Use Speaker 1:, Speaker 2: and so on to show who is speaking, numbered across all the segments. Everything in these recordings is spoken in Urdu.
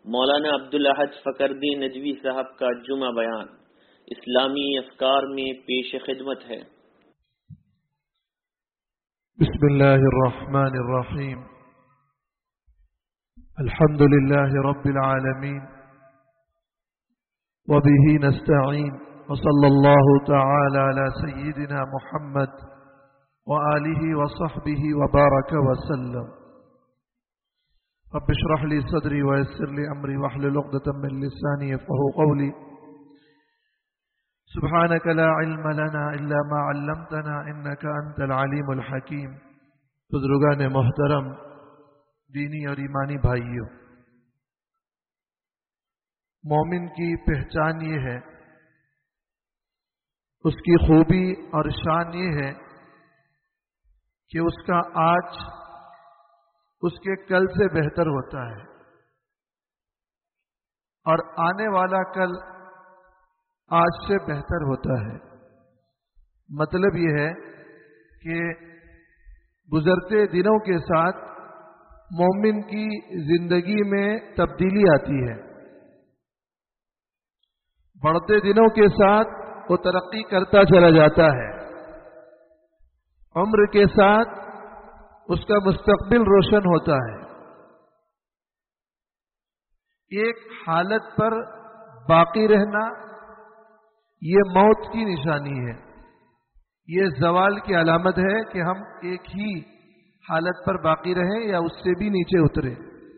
Speaker 1: مولانا عبدالاحد فقردی ندوی صاحب کا جمعہ بیان اسلامی افکار میں پیش خدمت ہے۔
Speaker 2: بسم اللہ الرحمن الرحیم، الحمد للہ رب العالمین وبہ نستعین وصلی اللہ تعالی علی سیدنا محمد وآلہ وصحبہ وبارک وسلم۔ رب اشرح لي صدري ويسر لي أمري واحلل عقدة من لساني يفقهوا قولي سبحانك لا علم لنا إلا ما علمتنا إنك أنت العليم الحكيم۔ بزرگان محترم، دینی اور ایمانی بھائیوں، مومن کی پہچان یہ ہے، اس کی خوبی اور شان یہ ہے کہ اس کا آج اس کے کل سے بہتر ہوتا ہے، اور آنے والا کل آج سے بہتر ہوتا ہے۔ مطلب یہ ہے کہ گزرتے دنوں کے ساتھ مومن کی زندگی میں تبدیلی آتی ہے، بڑھتے دنوں کے ساتھ وہ ترقی کرتا چلا جاتا ہے، عمر کے ساتھ اس کا مستقبل روشن ہوتا ہے۔ ایک حالت پر باقی رہنا یہ موت کی نشانی ہے، یہ زوال کی علامت ہے کہ ہم ایک ہی حالت پر باقی رہیں یا اس سے بھی نیچے اترے۔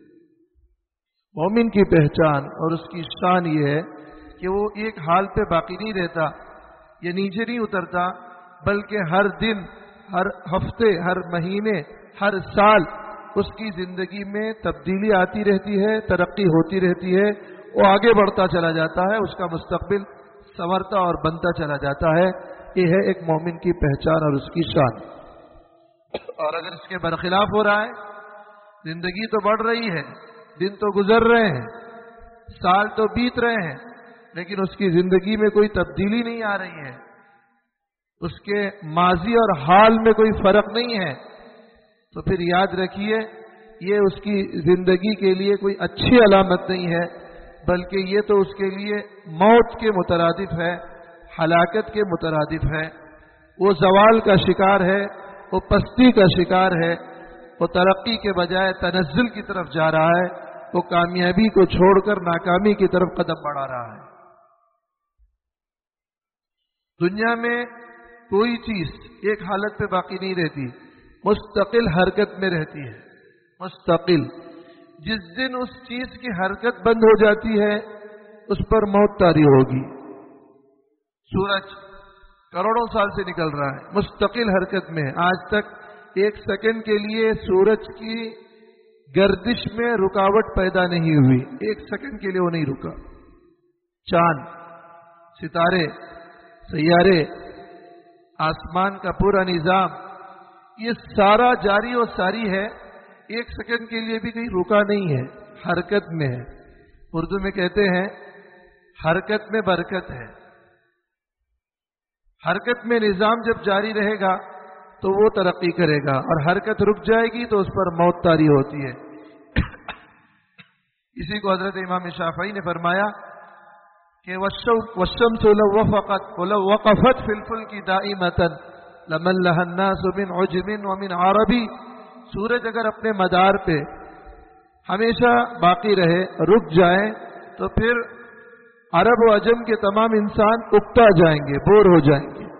Speaker 2: مومن کی پہچان اور اس کی شان یہ ہے کہ وہ ایک حال پہ باقی نہیں رہتا، یہ نیچے نہیں اترتا، بلکہ ہر دن، ہر ہفتے، ہر مہینے، ہر سال اس کی زندگی میں تبدیلی آتی رہتی ہے، ترقی ہوتی رہتی ہے، وہ آگے بڑھتا چلا جاتا ہے، اس کا مستقبل سنورتا اور بنتا چلا جاتا ہے۔ یہ ہے ایک مومن کی پہچان اور اس کی شان۔ اور اگر اس کے برخلاف ہو رہا ہے، زندگی تو بڑھ رہی ہے، دن تو گزر رہے ہیں، سال تو بیت رہے ہیں، لیکن اس کی زندگی میں کوئی تبدیلی نہیں آ رہی ہے، اس کے ماضی اور حال میں کوئی فرق نہیں ہے، تو پھر یاد رکھیے یہ اس کی زندگی کے لیے کوئی اچھی علامت نہیں ہے، بلکہ یہ تو اس کے لیے موت کے مترادف ہے، ہلاکت کے مترادف ہے۔ وہ زوال کا شکار ہے، وہ پستی کا شکار ہے، وہ ترقی کے بجائے تنزل کی طرف جا رہا ہے، وہ کامیابی کو چھوڑ کر ناکامی کی طرف قدم بڑھا رہا ہے۔ دنیا میں کوئی چیز ایک حالت پہ باقی نہیں رہتی، مستقل حرکت میں رہتی ہے، مستقل۔ جس دن اس چیز کی حرکت بند ہو جاتی ہے اس پر موت طاری ہوگی۔ سورج کروڑوں سال سے نکل رہا ہے، مستقل حرکت میں، آج تک ایک سیکنڈ کے لیے سورج کی گردش میں رکاوٹ پیدا نہیں ہوئی، ایک سیکنڈ کے لیے وہ نہیں رکا۔ چاند، ستارے، سیارے، آسمان کا پورا نظام، یہ سارا جاری و ساری ہے، ایک سیکنڈ کے لیے بھی کہیں رکا نہیں ہے، حرکت میں ہے۔ اردو میں کہتے ہیں حرکت میں برکت ہے۔ حرکت میں نظام جب جاری رہے گا تو وہ ترقی کرے گا، اور حرکت رک جائے گی تو اس پر موت طاری ہوتی ہے۔ اسی کو حضرت امام شافعی نے فرمایا کہ والشمس لو وقفت فی الفلک دائمۃ لمن لها الناس من عجم ومن عربی۔ سورج اگر اپنے مدار پہ ہمیشہ باقی رہے، رک جائے، تو پھر عرب و عجم کے تمام انسان اکتا جائیں گے، بور ہو جائیں گے۔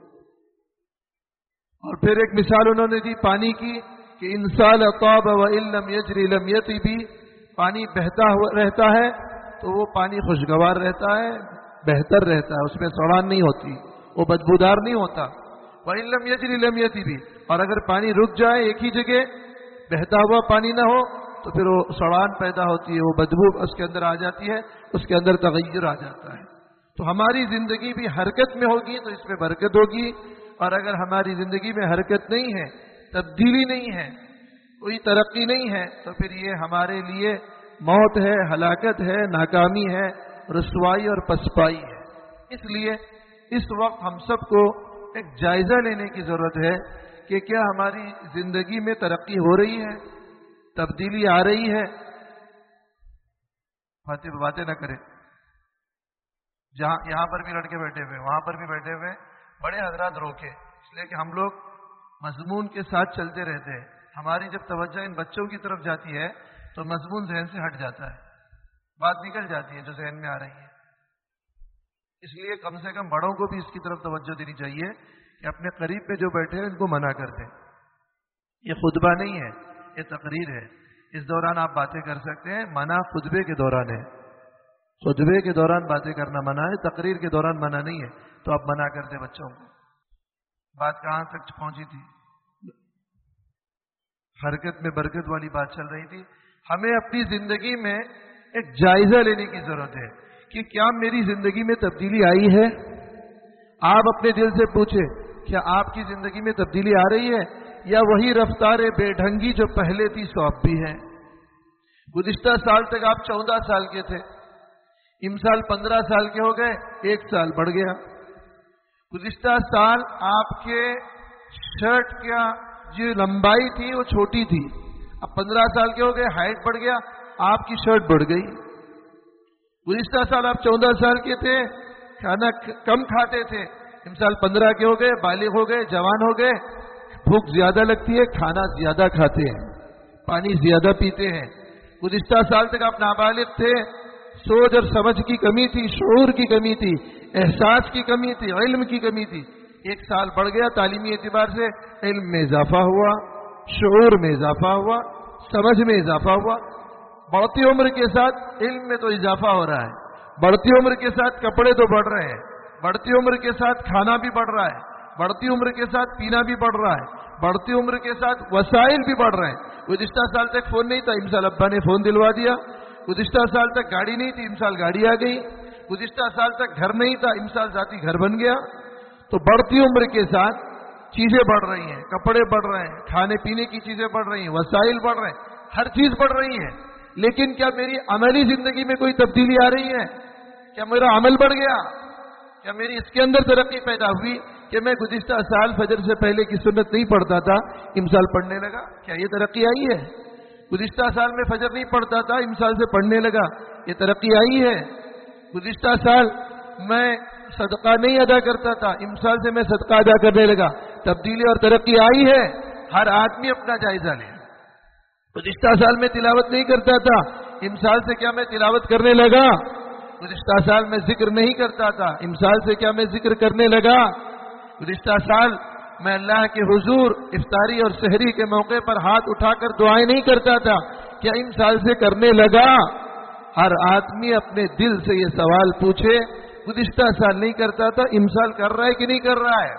Speaker 2: اور پھر ایک مثال انہوں نے دی پانی کی کہ انسان طاب وان لم یجری لم یطب، پانی بہتا رہتا ہے تو وہ پانی خوشگوار رہتا ہے، بہتر رہتا ہے، اس میں سڑان نہیں ہوتی، وہ بدبودار نہیں ہوتا۔ وَإِن لَمْ يَجْرِ لَمْ يَتِبِ، اور اگر پانی رک جائے ایک ہی جگہ، بہتا ہوا پانی نہ ہو، تو پھر وہ سڑان پیدا ہوتی ہے، وہ بدبو اس کے اندر آ جاتی ہے، اس کے اندر تغیر آ جاتا ہے۔ تو ہماری زندگی بھی حرکت میں ہوگی تو اس میں برکت ہوگی، اور اگر ہماری زندگی میں حرکت نہیں ہے، تبدیلی نہیں ہے، کوئی ترقی نہیں ہے، تو پھر یہ ہمارے لیے موت ہے، ہلاکت ہے، ناکامی ہے، رسوائی اور پسپائی ہے۔ اس لیے اس وقت ہم سب کو ایک جائزہ لینے کی ضرورت ہے کہ کیا ہماری زندگی میں ترقی ہو رہی ہے، تبدیلی آ رہی ہے، باتیں نہ کرے. جہاں یہاں پر بھی لڑکے بیٹھے ہوئے, وہاں پر بھی بیٹھے ہوئے, بڑے حضرات روکے, اس لیے کہ ہم لوگ مضمون کے ساتھ چلتے رہتے ہیں. ہماری جب توجہ ان بچوں کی طرف جاتی ہے تو مضمون ذہن سے ہٹ جاتا ہے, بات نکل جاتی ہے جو ذہن میں آ رہی ہے. اس لیے کم سے کم بڑوں کو بھی اس کی طرف توجہ دینی چاہیے کہ اپنے قریب میں جو بیٹھے ہیں ان کو منع کر دیں. یہ خطبہ نہیں ہے, یہ تقریر ہے. اس دوران آپ باتیں کر سکتے ہیں, منع خطبے کے دوران ہے. خطبے کے دوران باتیں کرنا منع ہے, تقریر کے دوران منع نہیں ہے. تو آپ منع کر دیں بچوں کو. بات کہاں تک پہنچی تھی؟ حرکت میں برکت والی بات چل رہی تھی. ہمیں اپنی زندگی میں ایک جائزہ لینے کی ضرورت ہے کہ کیا میری زندگی میں تبدیلی آئی ہے. آپ اپنے دل سے پوچھیں, کیا آپ کی زندگی میں تبدیلی آ رہی ہے یا وہی رفتار بے ڈھنگی جو پہلے تھی سو اب بھی ہے؟ گزشتہ سال تک آپ 14 سال کے تھے, امسال 15 سال کے ہو گئے, 1 سال بڑھ گیا. گزشتہ سال آپ کے شرٹ کا جو لمبائی تھی وہ چھوٹی تھی, اب 15 سال کے ہو گئے, ہائٹ بڑھ گیا, آپ کی شرٹ بڑھ گئی. گزشتہ سال آپ 14 سال کے تھے, کھانا کم کھاتے تھے, امسال 15 کے ہو گئے, بالغ ہو گئے, جوان ہو گئے, بھوک زیادہ لگتی ہے, کھانا زیادہ کھاتے ہیں, پانی زیادہ پیتے ہیں. گزشتہ سال تک آپ نابالغ تھے, سوچ اور سمجھ کی کمی تھی, شعور کی کمی تھی, احساس کی کمی تھی, علم کی کمی تھی. 1 سال بڑھ گیا, تعلیمی اعتبار سے علم میں اضافہ ہوا, شعور میں اضافہ ہوا, سمجھ میں اضافہ ہوا. بڑھتی عمر کے ساتھ علم میں تو اضافہ ہو رہا ہے, بڑھتی عمر کے ساتھ کپڑے تو بڑھ رہے ہیں, بڑھتی عمر کے ساتھ کھانا بھی بڑھ رہا ہے, بڑھتی عمر کے ساتھ پینا بھی بڑھ رہا ہے, بڑھتی عمر کے ساتھ وسائل بھی بڑھ رہے ہیں. گزشتہ سال تک فون نہیں تھا, امسال ابا نے فون دلوا دیا. گزشتہ سال تک گاڑی نہیں تھی, امسال گاڑی آ گئی. گزشتہ سال تک گھر نہیں تھا, امسال ذاتی گھر بن گیا. تو بڑھتی عمر کے ساتھ چیزیں بڑھ رہی ہیں, کپڑے بڑھ رہے ہیں, کھانے پینے کی چیزیں بڑھ رہی ہیں, وسائل بڑھ رہے ہیں, ہر چیز بڑھ رہی ہے. لیکن کیا میری عملی زندگی میں کوئی تبدیلی آ رہی ہے؟ کیا میرا عمل بڑھ گیا؟ کیا میری اس کے اندر ترقی پیدا ہوئی کہ میں گزشتہ سال فجر سے پہلے کی سنت نہیں پڑھتا تھا, امسال پڑھنے لگا؟ کیا یہ ترقی آئی ہے؟ گزشتہ سال میں فجر نہیں پڑھتا تھا, امسال سے پڑھنے لگا, یہ ترقی آئی ہے؟ گزشتہ سال میں صدقہ نہیں ادا کرتا تھا, امسال سے میں صدقہ ادا کرنے لگا, تبدیلی اور ترقی آئی ہے؟ ہر آدمی اپنا جائزہ لے. گزشتہ سال میں تلاوت نہیں کرتا تھا, امسال سے کیا میں تلاوت کرنے لگا؟ گزشتہ سال میں ذکر نہیں کرتا تھا, امسال سے کیا میں ذکر کرنے لگا؟ گزشتہ سال میں اللہ کے حضور افطاری اور سحری کے موقع پر ہاتھ اٹھا کر دعائیں نہیں کرتا تھا, کیا امسال سے کرنے لگا؟ ہر آدمی اپنے دل سے یہ سوال پوچھے, گزشتہ سال نہیں کرتا تھا, امسال کر رہا ہے کہ نہیں کر رہا ہے؟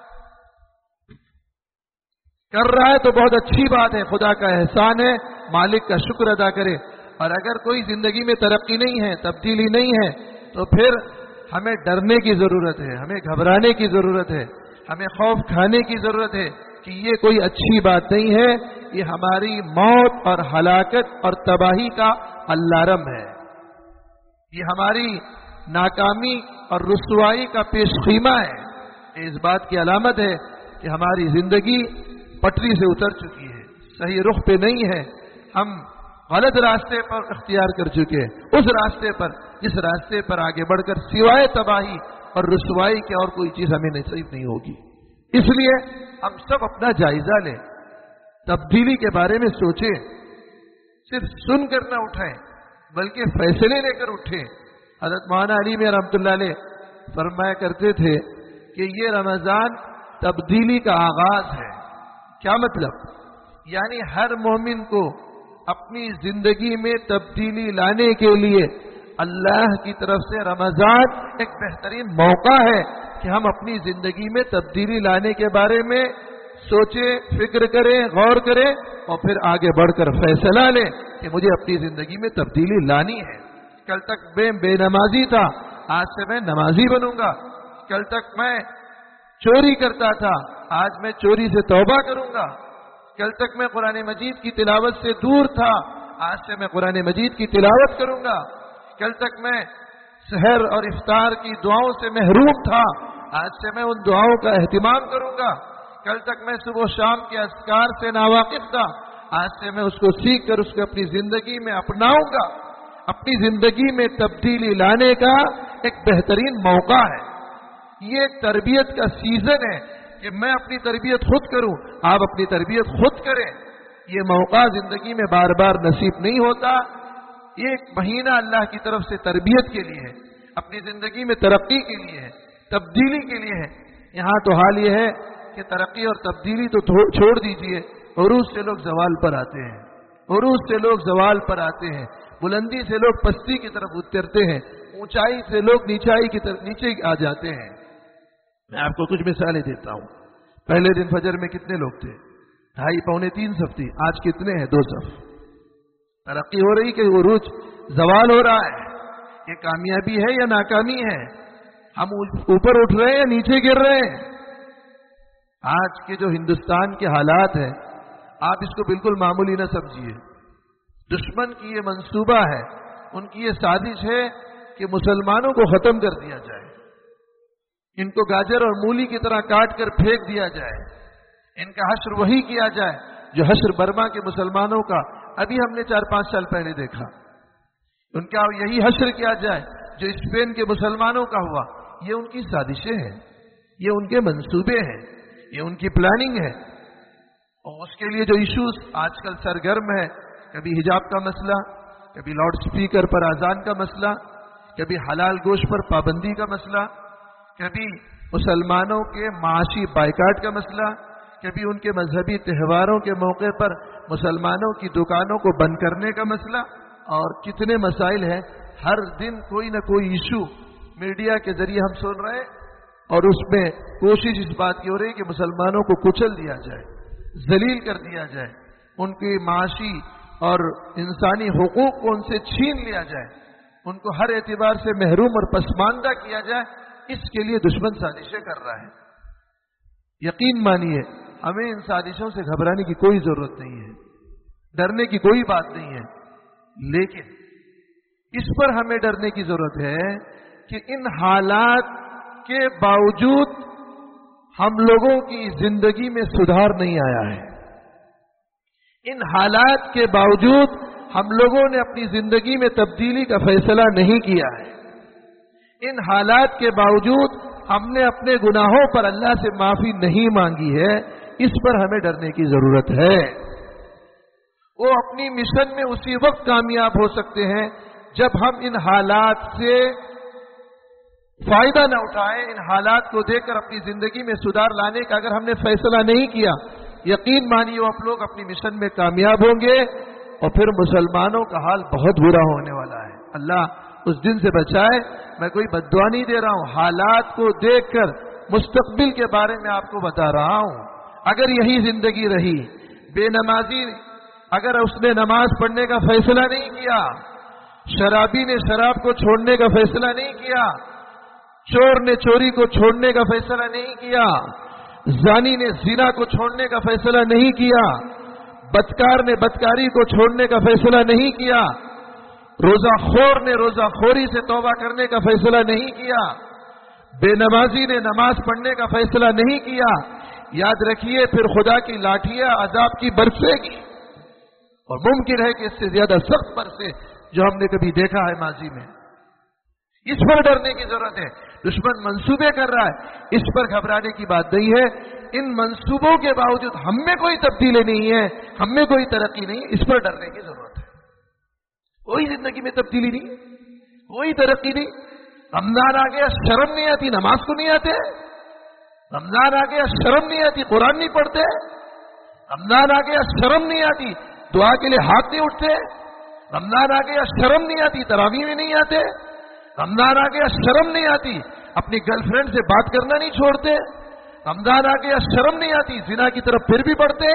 Speaker 2: کر رہا ہے تو بہت اچھی بات ہے, خدا کا احسان ہے, مالک کا شکر ادا کرے. اور اگر کوئی زندگی میں ترقی نہیں ہے, تبدیلی نہیں ہے, تو پھر ہمیں ڈرنے کی ضرورت ہے, ہمیں گھبرانے کی ضرورت ہے, ہمیں خوف کھانے کی ضرورت ہے کہ یہ کوئی اچھی بات نہیں ہے, یہ ہماری موت اور ہلاکت اور تباہی کا الارم ہے, یہ ہماری ناکامی اور رسوائی کا پیش خیمہ ہے. یہ اس بات کی علامت ہے کہ ہماری زندگی پٹری سے اتر چکی ہے, صحیح رخ پہ نہیں ہے, ہم غلط راستے پر اختیار کر چکے ہیں, اس راستے پر جس راستے پر آگے بڑھ کر سوائے تباہی اور رسوائی کے اور کوئی چیز ہمیں نصیب نہیں ہوگی. اس لیے ہم سب اپنا جائزہ لیں, تبدیلی کے بارے میں سوچیں, صرف سن کر نہ اٹھائیں بلکہ فیصلے لے کر اٹھیں. حضرت مولانا علی میں رحمۃ اللہ علیہ فرمایا کرتے تھے کہ یہ رمضان تبدیلی کا آغاز ہے. کیا مطلب؟ یعنی ہر مومن کو اپنی زندگی میں تبدیلی لانے کے لیے اللہ کی طرف سے رمضان ایک بہترین موقع ہے کہ ہم اپنی زندگی میں تبدیلی لانے کے بارے میں سوچیں, فکر کریں, غور کریں اور پھر آگے بڑھ کر فیصلہ لیں کہ مجھے اپنی زندگی میں تبدیلی لانی ہے. کل تک میں بے نمازی تھا, آج سے میں نمازی بنوں گا. کل تک میں چوری کرتا تھا, آج میں چوری سے توبہ کروں گا. کل تک میں قرآن مجید کی تلاوت سے دور تھا, آج سے میں قرآن مجید کی تلاوت کروں گا. کل تک میں سحر اور افطار کی دعاؤں سے محروم تھا, آج سے میں ان دعاؤں کا اہتمام کروں گا. کل تک میں صبح و شام کے اذکار سے ناواقف تھا, آج سے میں اس کو سیکھ کر اس کو اپنی زندگی میں اپناؤں گا. اپنی زندگی میں تبدیلی لانے کا ایک بہترین موقع ہے. یہ ایک تربیت کا سیزن ہے کہ میں اپنی تربیت خود کروں، آپ اپنی تربیت خود کریں. یہ موقع زندگی میں بار بار نصیب نہیں ہوتا. یہ ایک مہینہ اللہ کی طرف سے تربیت کے لیے ہے، اپنی زندگی میں ترقی کے لیے ہے، تبدیلی کے لیے ہے. یہاں تو حال یہ ہے کہ ترقی اور تبدیلی تو چھوڑ دیجئے، عروج سے لوگ زوال پر آتے ہیں، عروج سے لوگ زوال پر آتے ہیں، بلندی سے لوگ پستی کی طرف اترتے ہیں، اونچائی سے لوگ نیچائی کی طرف نیچے آ جاتے ہیں. میں آپ کو کچھ مثالیں دیتا ہوں. پہلے دن فجر میں کتنے لوگ تھے؟ 2.5 پونے 3 صف تھی. آج کتنے ہیں؟ 2 صف. ترقی ہو رہی کہ عروج زوال ہو رہا ہے؟ یہ کامیابی ہے یا ناکامی ہے؟ ہم اوپر اٹھ رہے ہیں یا نیچے گر رہے ہیں؟ آج کے جو ہندوستان کے حالات ہیں، آپ اس کو بالکل معمولی نہ سمجھیے. دشمن کی یہ منصوبہ ہے، ان کی یہ سازش ہے کہ مسلمانوں کو ختم کر دیا جائے، ان کو گاجر اور مولی کی طرح کاٹ کر پھینک دیا جائے، ان کا حشر وہی کیا جائے جو حشر برما کے مسلمانوں کا ابھی ہم نے 4-5 سال پہلے دیکھا. ان کا یہی حشر کیا جائے جو اسپین کے مسلمانوں کا ہوا. یہ ان کی سازشیں ہیں، یہ ان کے منصوبے ہیں، یہ ان کی پلاننگ ہے. اور اس کے لیے جو ایشوز آج کل سرگرم ہے، کبھی حجاب کا مسئلہ، کبھی لاؤڈ سپیکر پر اذان کا مسئلہ، کبھی حلال گوشت پر پابندی کا مسئلہ، کبھی مسلمانوں کے معاشی بائیکاٹ کا مسئلہ، کبھی ان کے مذہبی تہواروں کے موقع پر مسلمانوں کی دکانوں کو بند کرنے کا مسئلہ، اور کتنے مسائل ہیں. ہر دن کوئی نہ کوئی ایشو میڈیا کے ذریعے ہم سن رہے ہیں، اور اس میں کوشش اس بات کی ہو رہی ہے کہ مسلمانوں کو کچل دیا جائے، ذلیل کر دیا جائے، ان کی معاشی اور انسانی حقوق کو ان سے چھین لیا جائے، ان کو ہر اعتبار سے محروم اور پسماندہ کیا جائے. اس کے لیے دشمن سازشیں کر رہا ہے. یقین مانیے ہمیں ان سازشوں سے گھبرانے کی کوئی ضرورت نہیں ہے، ڈرنے کی کوئی بات نہیں ہے. لیکن اس پر ہمیں ڈرنے کی ضرورت ہے کہ ان حالات کے باوجود ہم لوگوں کی زندگی میں سدھار نہیں آیا ہے. ان حالات کے باوجود ہم لوگوں نے اپنی زندگی میں تبدیلی کا فیصلہ نہیں کیا ہے. ان حالات کے باوجود ہم نے اپنے گناہوں پر اللہ سے معافی نہیں مانگی ہے. اس پر ہمیں ڈرنے کی ضرورت ہے. وہ اپنی مشن میں اسی وقت کامیاب ہو سکتے ہیں جب ہم ان حالات سے فائدہ نہ اٹھائیں. ان حالات کو دیکھ کر اپنی زندگی میں سدھار لانے کا اگر ہم نے فیصلہ نہیں کیا، یقین مانیے آپ لوگ اپنی مشن میں کامیاب ہوں گے، اور پھر مسلمانوں کا حال بہت برا ہونے والا ہے. اللہ اس دن سے بچائے. میں کوئی بد دعا نہیں دے رہا ہوں، حالات کو دیکھ کر مستقبل کے بارے میں آپ کو بتا رہا ہوں. اگر یہی زندگی رہی، بے نمازی اگر اس نے نماز پڑھنے کا فیصلہ نہیں کیا، شرابی نے شراب کو چھوڑنے کا فیصلہ نہیں کیا، چور نے چوری کو چھوڑنے کا فیصلہ نہیں کیا، زانی نے زنا کو چھوڑنے کا فیصلہ نہیں کیا، بدکار نے بدکاری کو چھوڑنے کا فیصلہ نہیں کیا، روزہ خور نے روزہ خوری سے توبہ کرنے کا فیصلہ نہیں کیا، بے نمازی نے نماز پڑھنے کا فیصلہ نہیں کیا، یاد رکھیے پھر خدا کی لاٹھیاں عذاب کی برسے گی، اور ممکن ہے کہ اس سے زیادہ سخت برسے جو ہم نے کبھی دیکھا ہے ماضی میں. اس پر ڈرنے کی ضرورت ہے. دشمن منصوبے کر رہا ہے، اس پر گھبرانے کی بات نہیں ہے. ان منصوبوں کے باوجود ہم میں کوئی تبدیلی نہیں ہے، ہم میں کوئی ترقی نہیں ہے، اس پر ڈرنے کی ضرورت ہے. کوئی زندگی میں تبدیلی نہیں، کوئی ترقی نہیں. رمضان آ گیا شرم نہیں آتی، نماز کو نہیں آتے. رمضان آ گیا شرم نہیں آتی، قرآن نہیں پڑھتے. رمضان آ گیا شرم نہیں آتی، دعا کے لیے ہاتھ نہیں اٹھتے. رمضان آ گیا شرم نہیں آتی، تراویح میں نہیں آتے. رمضان آ گیا شرم نہیں آتی، اپنی گرل فرینڈ سے بات کرنا نہیں چھوڑتے. رمضان آ گیا شرم نہیں آتی، زنا کی طرف پھر بھی بڑھتے.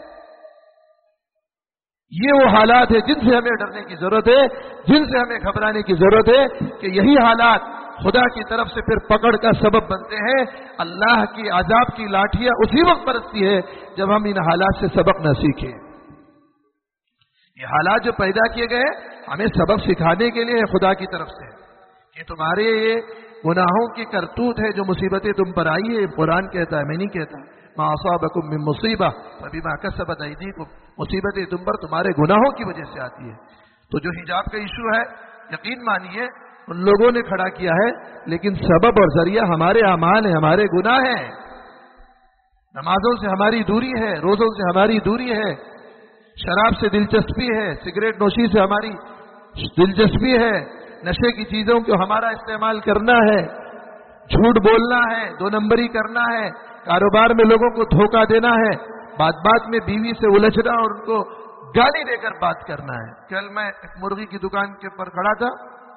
Speaker 2: یہ وہ حالات ہیں جن سے ہمیں ڈرنے کی ضرورت ہے، جن سے ہمیں گھبرانے کی ضرورت ہے کہ یہی حالات خدا کی طرف سے پھر پکڑ کا سبب بنتے ہیں. اللہ کی عذاب کی لاٹھیاں اسی وقت برستی ہے جب ہم ان حالات سے سبق نہ سیکھیں. یہ حالات جو پیدا کیے گئے ہمیں سبق سکھانے کے لیے خدا کی طرف سے کہ تمہارے یہ گناہوں کی کرتوت ہے جو مصیبتیں تم پر آئی ہے. قرآن کہتا ہے، میں نہیں کہتا. ما اصابکم من مصیبہ فبما کسبت ایدیکم، مصیبتیں تم پر تمہارے گناہوں کی وجہ سے آتی ہے. تو جو حجاب کا ایشو ہے یقین مانیے ان لوگوں نے کھڑا کیا ہے، لیکن سبب اور ذریعہ ہمارے اعمال ہیں، ہمارے گناہ ہیں. نمازوں سے ہماری دوری ہے، روزوں سے ہماری دوری ہے، شراب سے دلچسپی ہے، سگریٹ نوشی سے ہماری دلچسپی ہے، نشے کی چیزوں کو ہمارا استعمال کرنا ہے، جھوٹ بولنا ہے، 2 نمبری کرنا ہے، کاروبار میں لوگوں کو دھوکہ دینا ہے، بات بات میں بیوی سے الجھنا اور ان کو گالی دے کر بات کرنا ہے. کل میں ایک مرغی کی دکان کے پر کھڑا تھا،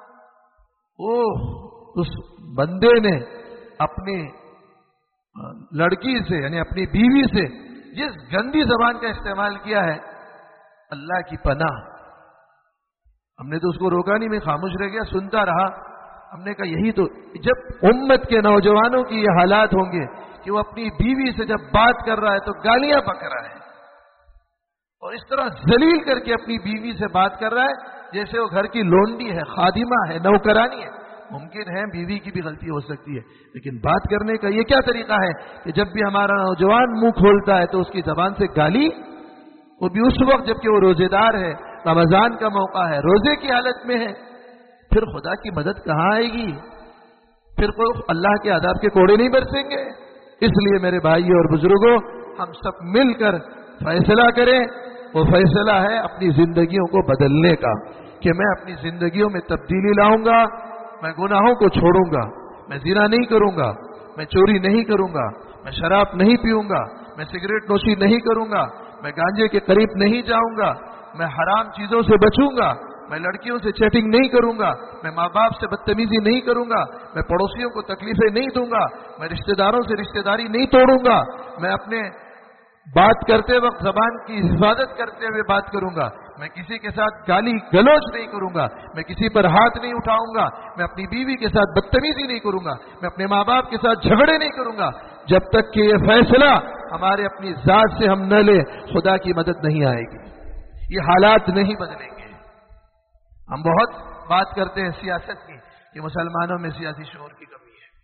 Speaker 2: اس بندے نے اپنی لڑکی سے یعنی اپنی بیوی سے جس گندی زبان کا استعمال کیا ہے، اللہ کی پناہ. ہم نے تو اس کو روکا نہیں، میں خاموش رہ گیا، سنتا رہا. ہم نے کہا یہی تو جب امت کے نوجوانوں کی یہ حالات ہوں گے کہ وہ اپنی بیوی سے جب بات کر رہا ہے تو گالیاں بک رہا ہے اور اس طرح ذلیل کر کے اپنی بیوی سے بات کر رہا ہے جیسے وہ گھر کی لونڈی ہے، خادمہ ہے، نوکرانی ہے. ممکن ہے بیوی کی بھی غلطی ہو سکتی ہے، لیکن بات کرنے کا یہ کیا طریقہ ہے کہ جب بھی ہمارا نوجوان منہ کھولتا ہے تو اس کی زبان سے گالی، وہ بھی اس وقت جب کہ وہ روزے دار ہے، رمضان کا موقع ہے، روزے کی حالت میں ہے. پھر خدا کی مدد کہاں آئے گی؟ پھر کو اللہ کے عذاب کے کوڑے نہیں برسیں گے. اس لیے میرے بھائیوں اور بزرگوں، ہم سب مل کر فیصلہ کریں. وہ فیصلہ ہے اپنی زندگیوں کو بدلنے کا کہ میں اپنی زندگیوں میں تبدیلی لاؤں گا، میں گناہوں کو چھوڑوں گا، میں زنا نہیں کروں گا، میں چوری نہیں کروں گا، میں شراب نہیں پیوں گا، میں سگریٹ نوشی نہیں کروں گا، میں گانجے کے قریب نہیں جاؤں گا، میں حرام چیزوں سے بچوں گا، میں لڑکیوں سے چیٹنگ نہیں کروں گا، میں ماں باپ سے بدتمیزی نہیں کروں گا، میں پڑوسیوں کو تکلیفیں نہیں دوں گا، میں رشتہ داروں سے رشتہ داری نہیں توڑوں گا، میں اپنے بات کرتے وقت زبان کی حفاظت کرتے ہوئے بات کروں گا، میں کسی کے ساتھ گالی گلوچ نہیں کروں گا، میں کسی پر ہاتھ نہیں اٹھاؤں گا، میں اپنی بیوی کے ساتھ بدتمیزی نہیں کروں گا، میں اپنے ماں باپ کے ساتھ جھگڑے نہیں کروں گا. جب تک کہ یہ فیصلہ ہمارے اپنی ذات سے ہم نہ لیں خدا کی مدد نہیں آئے گی، یہ حالات نہیں بدلیں گے. ہم بہت بات کرتے ہیں سیاست کی کہ مسلمانوں میں سیاسی شعور کی کمی ہے،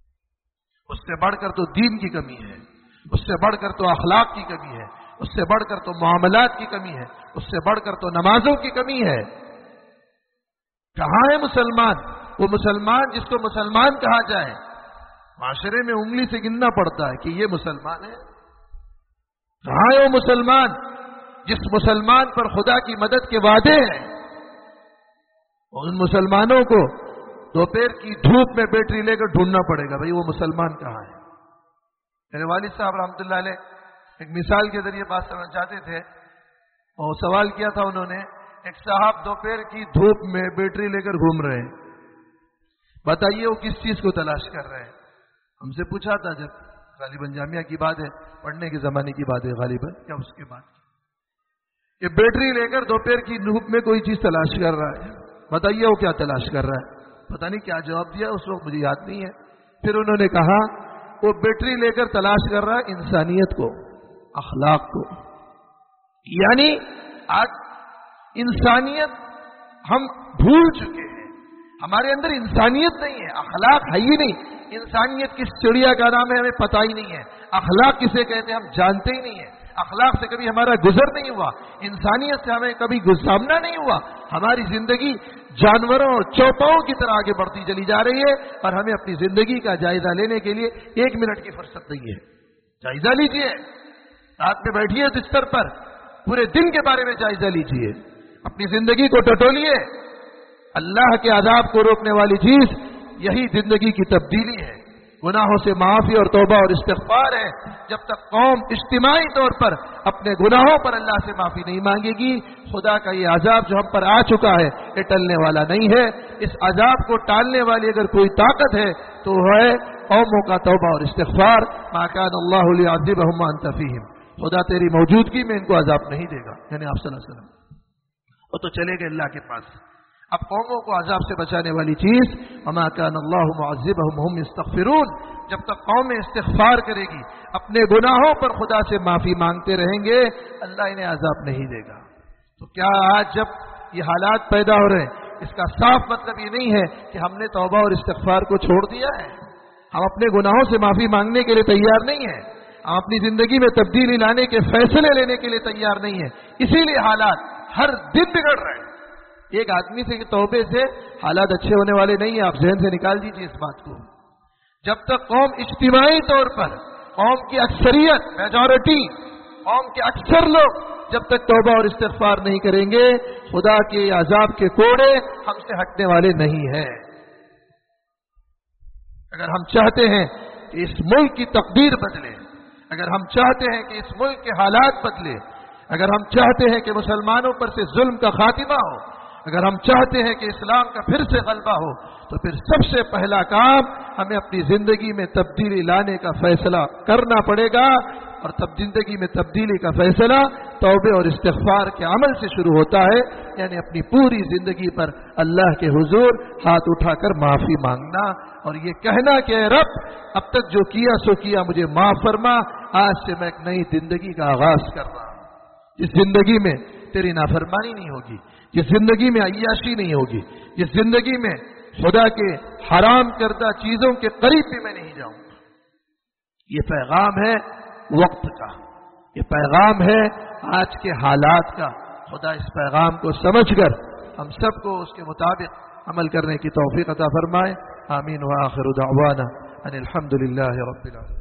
Speaker 2: اس سے بڑھ کر تو دین کی کمی ہے، اس سے بڑھ کر تو اخلاق کی کمی ہے، اس سے بڑھ کر تو معاملات کی کمی ہے، اس سے بڑھ کر تو نمازوں کی کمی ہے. کہاں ہے مسلمان؟ وہ مسلمان جس کو مسلمان کہا جائے. معاشرے میں انگلی سے گننا پڑتا ہے کہ یہ مسلمان ہے. کہاں ہے وہ مسلمان جس مسلمان پر خدا کی مدد کے وعدے ہیں؟ ان مسلمانوں کو دوپہر کی دھوپ میں بیٹری لے کر ڈھونڈنا پڑے گا، بھئی وہ مسلمان کہاں ہے. میرے والد صاحب رحمۃ اللہ علیہ ایک مثال کے ذریعے بات کرنا چاہتے تھے اور سوال کیا تھا انہوں نے. ایک صاحب دوپہر کی دھوپ میں بیٹری لے کر گھوم رہے ہیں، بتائیے وہ کس چیز کو تلاش کر رہے ہیں؟ ہم سے پوچھا تھا، جب غالباً جامعہ کی بات ہے، پڑھنے کے زمانے کی بات ہے غالباً، کیا اس کے بعد یہ بیٹری لے کر دوپہر کی دھوپ میں کوئی چیز تلاش کر رہا ہے، بتائیے وہ کیا تلاش کر رہا ہے؟ پتہ نہیں کیا جواب دیا اس وقت، مجھے یاد نہیں ہے. پھر انہوں نے کہا وہ بیٹری لے کر تلاش کر رہا ہے انسانیت کو، اخلاق کو. یعنی آج انسانیت ہم بھول چکے ہیں، ہمارے اندر انسانیت نہیں ہے، اخلاق ہے ہی نہیں. انسانیت کس چڑیا کا نام ہے ہمیں پتہ ہی نہیں ہے، اخلاق کسے کہتے ہیں ہم جانتے ہی نہیں ہیں، اخلاق سے کبھی ہمارا گزر نہیں ہوا، انسانیت سے ہمیں کبھی سامنا نہیں ہوا. ہماری زندگی جانوروں اور چوپاؤں کی طرح آگے بڑھتی چلی جا رہی ہے اور ہمیں اپنی زندگی کا جائزہ لینے کے لیے 1 منٹ کی فرصت نہیں ہے. جائزہ لیجئے، رات میں بیٹھیے بستر پر، پورے دن کے بارے میں جائزہ لیجئے، اپنی زندگی کو ٹٹولیے. اللہ کے عذاب کو روکنے والی چیز یہی زندگی کی تبدیلی ہے، گناہوں سے معافی اور توبہ اور استغفار ہے. جب تک قوم اجتماعی طور پر اپنے گناہوں پر اللہ سے معافی نہیں مانگے گی، خدا کا یہ عذاب جو ہم پر آ چکا ہے یہ ٹلنے والا نہیں ہے. اس عذاب کو ٹالنے والی اگر کوئی طاقت ہے تو وہ ہے قوموں کا توبہ اور استغفار. ما کان اللہ لیعذبہم وانت فیہم، خدا تیری موجودگی میں ان کو عذاب نہیں دے گا. یعنی آپ صلی اللہ علیہ وسلم وہ تو چلے گئے اللہ کے پاس. اب قوموں کو عذاب سے بچانے والی چیز وما کان اللہ معذبہم وہم یستغفرون، جب تک قوم استغفار کرے گی، اپنے گناہوں پر خدا سے معافی مانگتے رہیں گے، اللہ انہیں عذاب نہیں دے گا. تو کیا آج جب یہ حالات پیدا ہو رہے ہیں اس کا صاف مطلب یہ نہیں ہے کہ ہم نے توبہ اور استغفار کو چھوڑ دیا ہے، ہم اپنے گناہوں سے معافی مانگنے کے لیے تیار نہیں ہیں، ہم اپنی زندگی میں تبدیلی لانے کے فیصلے لینے کے لیے تیار نہیں ہیں. اسی لیے حالات ہر دن بگڑ رہے ہیں. ایک آدمی سے توبے سے حالات اچھے ہونے والے نہیں ہیں، آپ ذہن سے نکال دیجیے اس بات کو۔ جب تک قوم اجتماعی طور پر، قوم کی اکثریت، میجورٹی، قوم کے اکثر لوگ جب تک توبہ اور استغفار نہیں کریں گے، خدا کے عذاب کے کوڑے ہم سے ہٹنے والے نہیں ہیں۔ اگر ہم چاہتے ہیں کہ اس ملک کی تقدیر بدلے، اگر ہم چاہتے ہیں کہ اس ملک کے حالات بدلے، اگر ہم چاہتے ہیں کہ مسلمانوں پر سے ظلم کا خاتمہ ہو، اگر ہم چاہتے ہیں کہ اسلام کا پھر سے غلبہ ہو، تو پھر سب سے پہلا کام ہمیں اپنی زندگی میں تبدیلی لانے کا فیصلہ کرنا پڑے گا، اور تب زندگی میں تبدیلی کا فیصلہ توبے اور استغفار کے عمل سے شروع ہوتا ہے، یعنی اپنی پوری زندگی پر اللہ کے حضور ہاتھ اٹھا کر معافی مانگنا اور یہ کہنا کہ اے رب، اب تک جو کیا سو کیا، مجھے معاف فرما، آج سے میں ایک نئی زندگی کا آغاز کر رہا ہوں۔ اس زندگی میں تیری نافرمانی نہیں ہوگی، جس زندگی میں عیاشی نہیں ہوگی، جس زندگی میں خدا کے حرام کردہ چیزوں کے قریب بھی میں نہیں جاؤں گا۔ یہ پیغام ہے وقت کا، یہ پیغام ہے آج کے حالات کا۔ خدا اس پیغام کو سمجھ کر ہم سب کو اس کے مطابق عمل کرنے کی توفیق عطا فرمائے۔ آمین وآخر دعوانا ان الحمد للہ رب العالمین۔